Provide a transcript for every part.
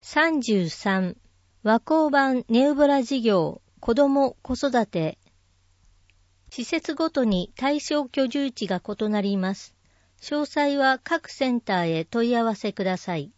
33和光版ネウボラ事業子ども子育て。施設ごとに対象居住地が異なります。詳細は各センターへ問い合わせください。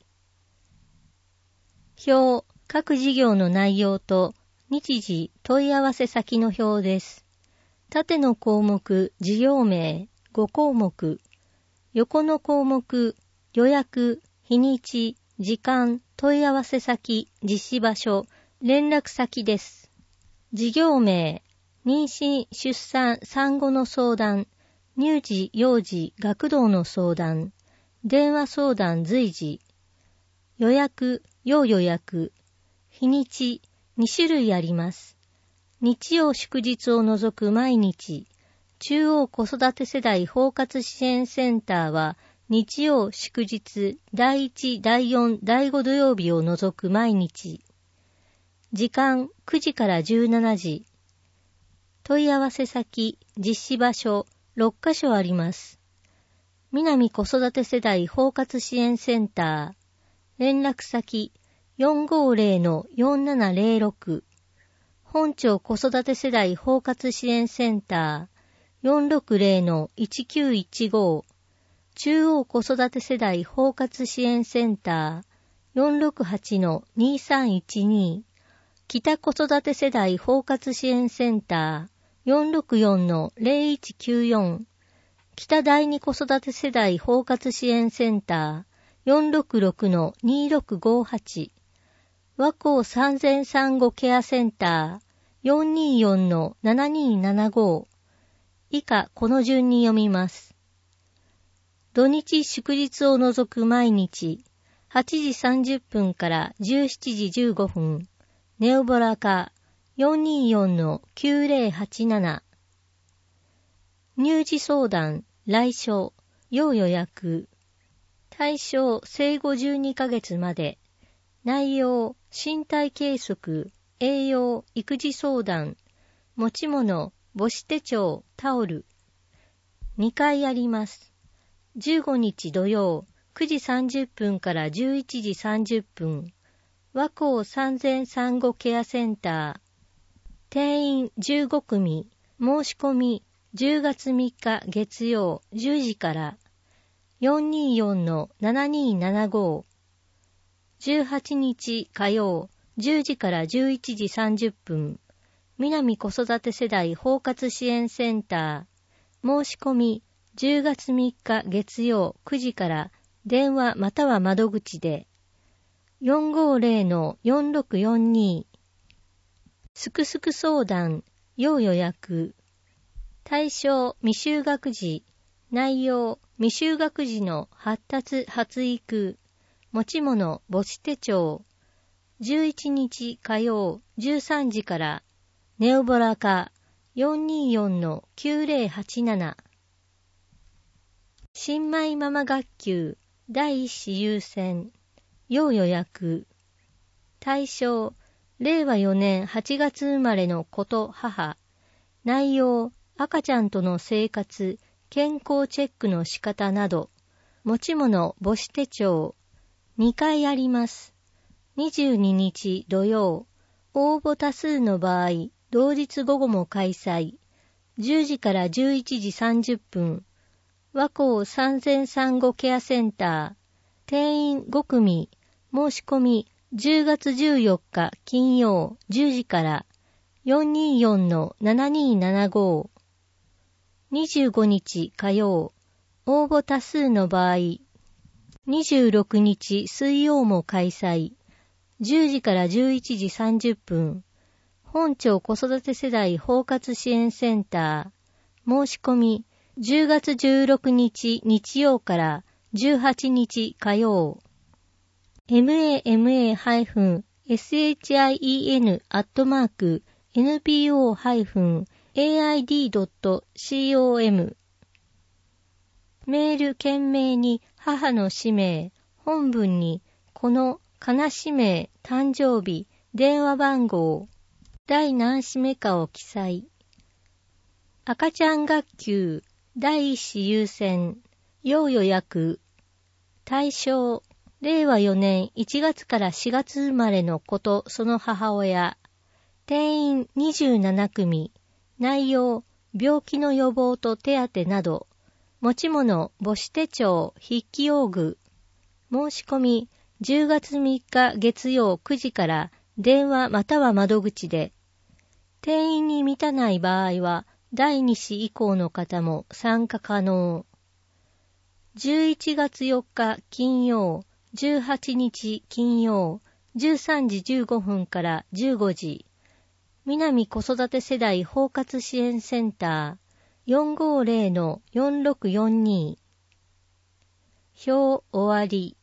表、各事業の内容と日時問い合わせ先の表です。縦の項目、事業名、5項目。横の項目、予約、日にち、時間、問い合わせ先、実施場所、連絡先です。事業名、妊娠、出産、産後の相談、乳児、幼児、学童の相談、電話相談随時、予約、要予約、日にち、2種類あります。日曜祝日を除く毎日、中央子育て世代包括支援センターは、日曜祝日、第1、第4、第5土曜日を除く毎日。時間9時から17時。問い合わせ先、実施場所、6カ所あります。南子育て世代包括支援センター。連絡先、450-4706。本町子育て世代包括支援センター。460-1915。中央子育て世代包括支援センター 468-2312 北子育て世代包括支援センター 464-0194 北第二子育て世代包括支援センター 466-2658 和光産前産後ケアセンター 424-7275 以下この順に読みます。土日祝日を除く毎日、8時30分から17時15分、ネオボラカ 424-9087。乳児相談、来所、要予約。対象、生後12ヶ月まで。内容、身体計測、栄養、育児相談。持ち物、母子手帳、タオル。2回あります。15日土曜9時30分から11時30分和光産前産後ケアセンター定員15組申し込み10月3日月曜10時から424-7275 18日火曜10時から11時30分南子育て世代包括支援センター申し込み10月3日月曜9時から電話または窓口で 450-4642 すくすく相談要予約対象未就学児内容未就学児の発達発育持ち物母子手帳11日火曜13時からネオボラカ 424-9087新米ママ学級第一子優先要予約対象令和4年8月生まれの子と母内容赤ちゃんとの生活健康チェックの仕方など持ち物母子手帳2回あります22日土曜応募多数の場合同日午後も開催10時から11時30分和光産前産後ケアセンター、定員5組、申し込み10月14日金曜10時から424-7275。25日火曜、応募多数の場合、26日水曜も開催、10時から11時30分、本町子育て世代包括支援センター、申し込み10月16日日曜から18日火曜 mama-sin-npo-aid.com メール件名に母の氏名、本文にこの悲し名、誕生日、電話番号、第何子目かを記載。赤ちゃん学級第一子優先、要予約、対象、 令和4年1月から4月生まれの子とその母親。定員27組。内容、病気の予防と手当など。持ち物、母子手帳、筆記用具。申し込み、10月3日月曜9時から電話または窓口で。定員に満たない場合は、第2子以降の方も参加可能。11月4日金曜、18日金曜、13時15分から15時。南子育て世代包括支援センター 450-4642。表終わり。